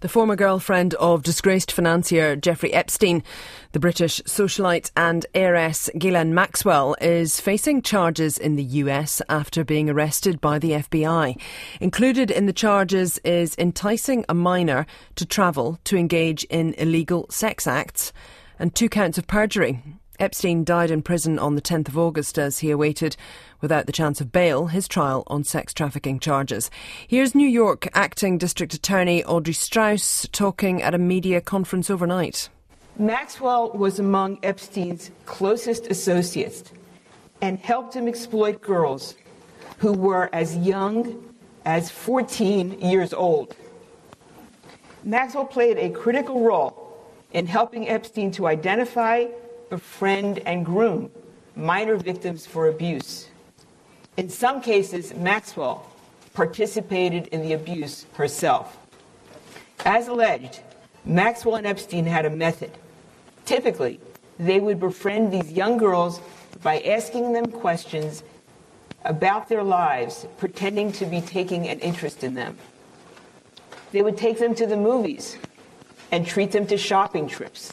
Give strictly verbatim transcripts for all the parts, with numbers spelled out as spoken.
The former girlfriend of disgraced financier Jeffrey Epstein, the British socialite and heiress Ghislaine Maxwell, is facing charges in the U S after being arrested by the F B I. Included in the charges is enticing a minor to travel to engage in illegal sex acts and two counts of perjury. Epstein died in prison on the tenth of August as he awaited, without the chance of bail, his trial on sex trafficking charges. Here's New York Acting District Attorney Audrey Strauss talking at a media conference overnight. Maxwell was among Epstein's closest associates and helped him exploit girls who were as young as fourteen years old. Maxwell played a critical role in helping Epstein to identify, befriend, and groom minor victims for abuse. In some cases, Maxwell participated in the abuse herself. As alleged, Maxwell and Epstein had a method. Typically, they would befriend these young girls by asking them questions about their lives, pretending to be taking an interest in them. They would take them to the movies and treat them to shopping trips.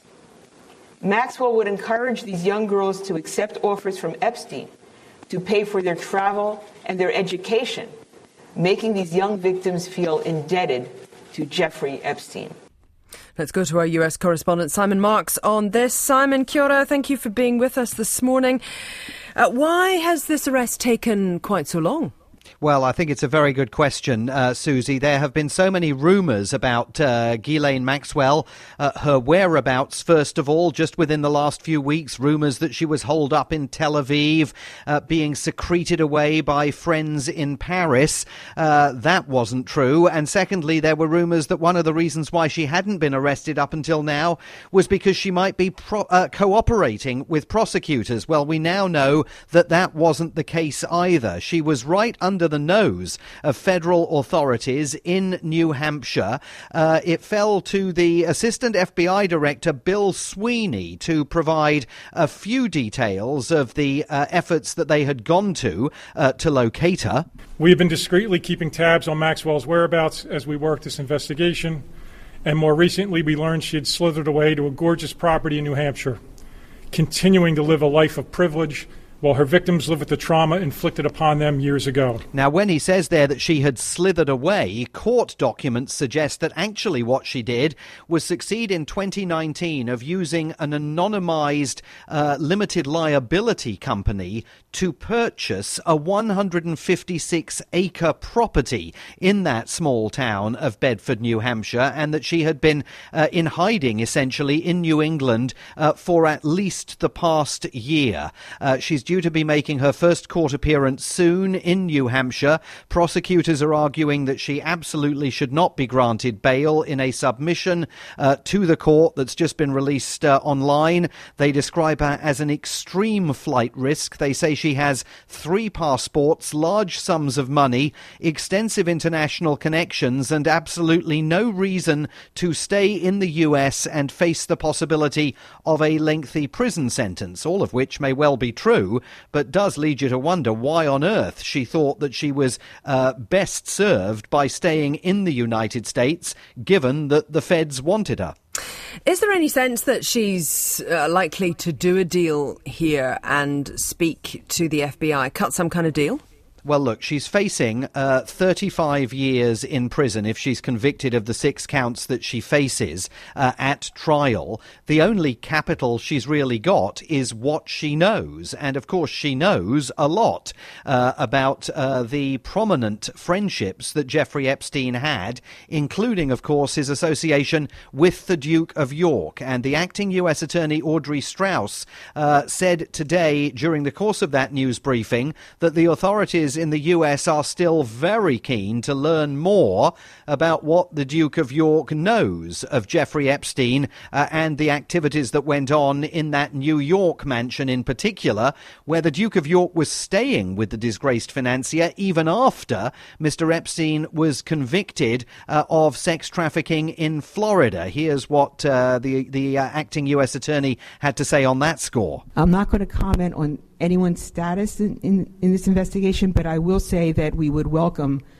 Maxwell would encourage these young girls to accept offers from Epstein to pay for their travel and their education, making these young victims feel indebted to Jeffrey Epstein. Let's go to our U S correspondent Simon Marks on this. Simon, kia ora, thank you for being with us this morning. Uh, why has this arrest taken quite so long? Well, I think it's a very good question, uh, Susie. There have been so many rumours about uh, Ghislaine Maxwell, uh, her whereabouts, first of all, just within the last few weeks, rumours that she was holed up in Tel Aviv, uh, being secreted away by friends in Paris. Uh, that wasn't true. And secondly, there were rumours that one of the reasons why she hadn't been arrested up until now was because she might be pro- uh, cooperating with prosecutors. Well, we now know that that wasn't the case either. She was right under the nose of federal authorities in New Hampshire. Uh, it fell to the Assistant F B I Director Bill Sweeney to provide a few details of the uh, efforts that they had gone to uh, to locate her. We have been discreetly keeping tabs on Maxwell's whereabouts as we work this investigation, and more recently we learned she had slithered away to a gorgeous property in New Hampshire, continuing to live a life of privilege while her victims live with the trauma inflicted upon them years ago. Now, when he says there that she had slithered away, court documents suggest that actually what she did was succeed in twenty nineteen of using an anonymised uh, limited liability company to purchase a one hundred fifty-six acre property in that small town of Bedford, New Hampshire, and that she had been uh, in hiding, essentially, in New England uh, for at least the past year. Uh, she's due to be making her first court appearance soon in New Hampshire. Prosecutors are arguing that she absolutely should not be granted bail in a submission uh, to the court that's just been released uh, online. They describe her as an extreme flight risk. They say she has three passports, large sums of money, extensive international connections, and absolutely no reason to stay in the U S and face the possibility of a lengthy prison sentence, all of which may well be true, but does lead you to wonder why on earth she thought that she was uh, best served by staying in the United States, given that the feds wanted her. Is there any sense that she's uh, likely to do a deal here and speak to the F B I, cut some kind of deal? Well, look, she's facing uh, thirty-five years in prison if she's convicted of the six counts that she faces uh, at trial. The only capital she's really got is what she knows. And, of course, she knows a lot uh, about uh, the prominent friendships that Jeffrey Epstein had, including, of course, his association with the Duke of York. And the acting U S Attorney Audrey Strauss uh, said today, during the course of that news briefing, that the authorities in the U S are still very keen to learn more about what the Duke of York knows of Jeffrey Epstein uh, and the activities that went on in that New York mansion in particular, where the Duke of York was staying with the disgraced financier even after Mister Epstein was convicted uh, of sex trafficking in Florida. Here's what uh, the, the uh, acting U S Attorney had to say on that score. I'm not going to comment on anyone's status in, in, in this investigation, but I will say that we would welcome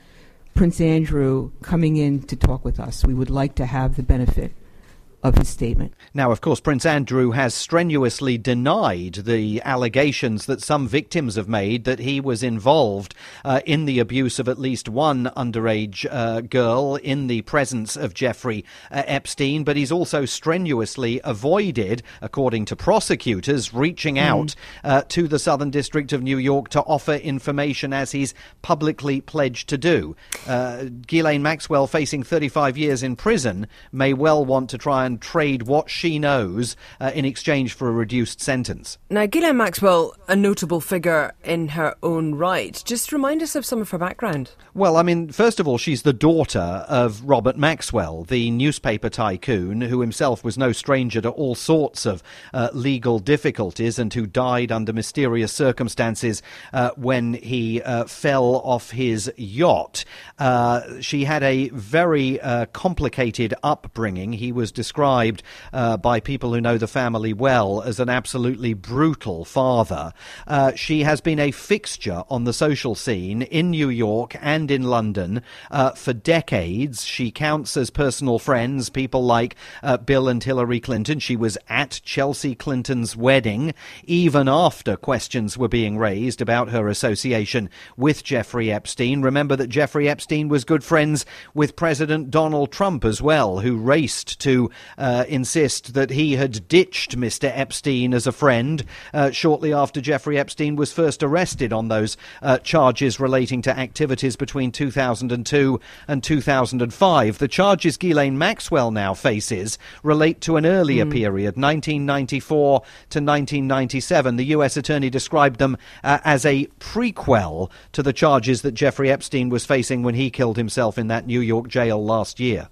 Prince Andrew coming in to talk with us. We would like to have the benefit of his statement. Now, of course, Prince Andrew has strenuously denied the allegations that some victims have made that he was involved uh, in the abuse of at least one underage uh, girl in the presence of Jeffrey uh, Epstein, but he's also strenuously avoided, according to prosecutors, reaching mm. out uh, to the Southern District of New York to offer information as he's publicly pledged to do. Uh, Ghislaine Maxwell, facing thirty-five years in prison, may well want to try and trade what she knows uh, in exchange for a reduced sentence. Now, Ghislaine Maxwell, a notable figure in her own right. Just remind us of some of her background. Well, I mean, first of all, she's the daughter of Robert Maxwell, the newspaper tycoon who himself was no stranger to all sorts of uh, legal difficulties and who died under mysterious circumstances uh, when he uh, fell off his yacht. Uh, she had a very uh, complicated upbringing. He was described uh, by people who know the family well as an absolutely brutal father. Uh, she has been a fixture on the social scene in New York and in London uh, for decades. She counts as personal friends people like uh, Bill and Hillary Clinton. She was at Chelsea Clinton's wedding even after questions were being raised about her association with Jeffrey Epstein. Remember that Jeffrey Epstein was good friends with President Donald Trump as well, who raced to Uh, insist that he had ditched Mister Epstein as a friend uh, shortly after Jeffrey Epstein was first arrested on those uh, charges relating to activities between two thousand two and two thousand five. The charges Ghislaine Maxwell now faces relate to an earlier mm. period, nineteen ninety-four to nineteen ninety-seven. The U S attorney described them uh, as a prequel to the charges that Jeffrey Epstein was facing when he killed himself in that New York jail last year.